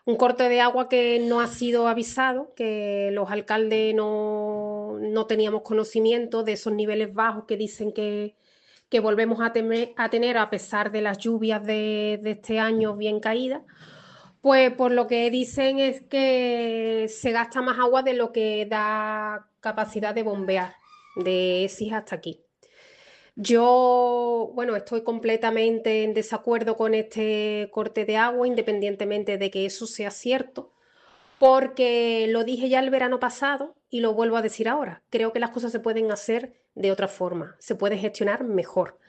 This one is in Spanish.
Un corte de agua que no ha sido avisado, que los alcaldes no teníamos conocimiento de esos niveles bajos que dicen que volvemos a tener a pesar de las lluvias de este año bien caídas. Pues por lo que dicen es que se gasta más agua de lo que da capacidad de bombear, de ESIS hasta aquí. Yo, bueno, estoy completamente en desacuerdo con este corte de agua, independientemente de que eso sea cierto, porque lo dije ya el verano pasado y lo vuelvo a decir ahora. Creo que las cosas se pueden hacer de otra forma, se puede gestionar mejor.